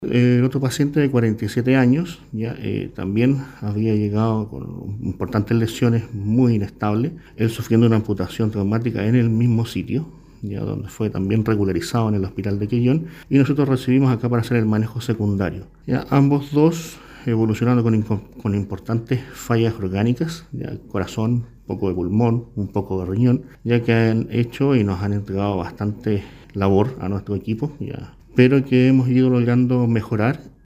El otro paciente de 47 años ya también había llegado con importantes lesiones, muy inestable, él sufriendo una amputación traumática en el mismo sitio, ya donde fue también regularizado en el hospital de Quellón, y nosotros recibimos acá para hacer el manejo secundario. Ya, ambos dos evolucionando con importantes fallas orgánicas, ya corazón, un poco de pulmón, un poco de riñón, ya que han hecho y nos han entregado bastante labor a nuestro equipo, ya, pero que hemos ido logrando mejorar